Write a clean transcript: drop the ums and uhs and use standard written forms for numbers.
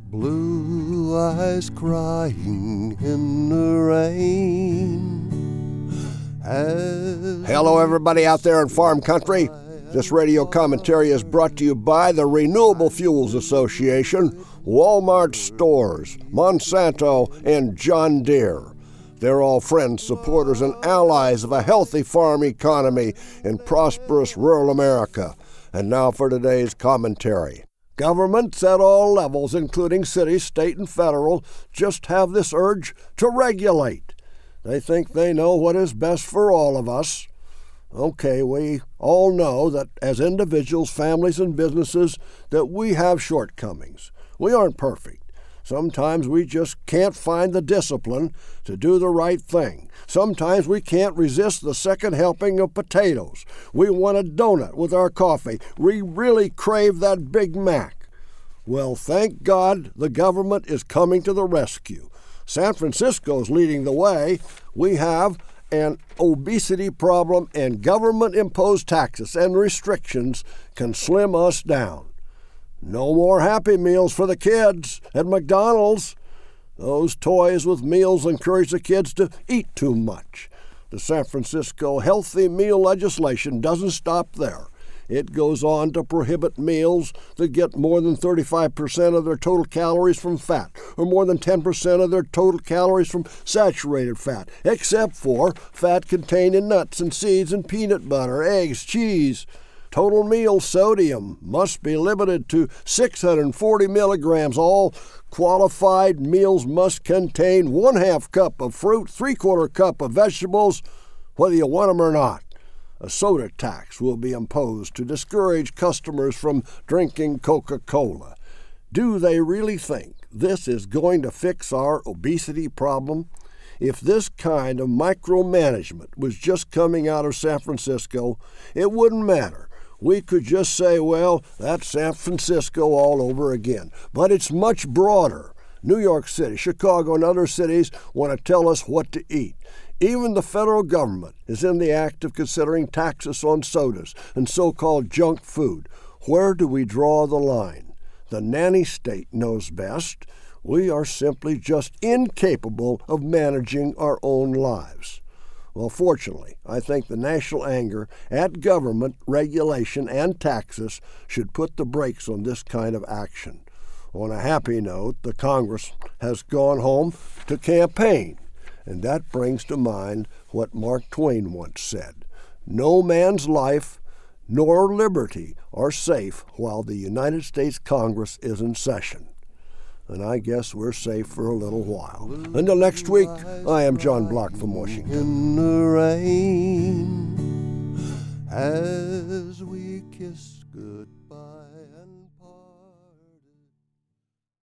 Blue eyes crying in the rain. Hello, everybody out there in farm country. This radio commentary is brought to you by the Renewable Fuels Association, Walmart Stores, Monsanto, and John Deere. They're all friends, supporters, and allies of a healthy farm economy in prosperous rural America. And now for today's commentary. Governments at all levels, including city, state, and federal, just have this urge to regulate. They think they know what is best for all of us. Okay, we all know that as individuals, families, and businesses, that we have shortcomings. We aren't perfect. Sometimes we just can't find the discipline to do the right thing. Sometimes we can't resist the second helping of potatoes. We want a donut with our coffee. We really crave that Big Mac. Well, thank God the government is coming to the rescue. San Francisco's leading the way. We have an obesity problem, and government-imposed taxes and restrictions can slim us down. No more Happy Meals for the kids at McDonald's. Those toys with meals encourage the kids to eat too much. The San Francisco healthy meal legislation doesn't stop there. It goes on to prohibit meals that get more than 35% of their total calories from fat, or more than 10% of their total calories from saturated fat, except for fat contained in nuts and seeds and peanut butter, eggs, cheese. Total meal sodium must be limited to 640 milligrams. All qualified meals must contain 1/2 cup of fruit, 3/4 cup of vegetables, whether you want them or not. A soda tax will be imposed to discourage customers from drinking Coca-Cola. Do they really think this is going to fix our obesity problem? If this kind of micromanagement was just coming out of San Francisco, it wouldn't matter. We could just say, well, that's San Francisco all over again. But it's much broader. New York City, Chicago, and other cities want to tell us what to eat. Even the federal government is in the act of considering taxes on sodas and so-called junk food. Where do we draw the line? The nanny state knows best. We are simply just incapable of managing our own lives. Well, fortunately, I think the national anger at government, regulation, and taxes should put the brakes on this kind of action. On a happy note, the Congress has gone home to campaign, and that brings to mind what Mark Twain once said: "No man's life nor liberty are safe while the United States Congress is in session." And I guess we're safe for a little while. Until next week, I am John Block from Washington. In the rain, as we kiss goodbye and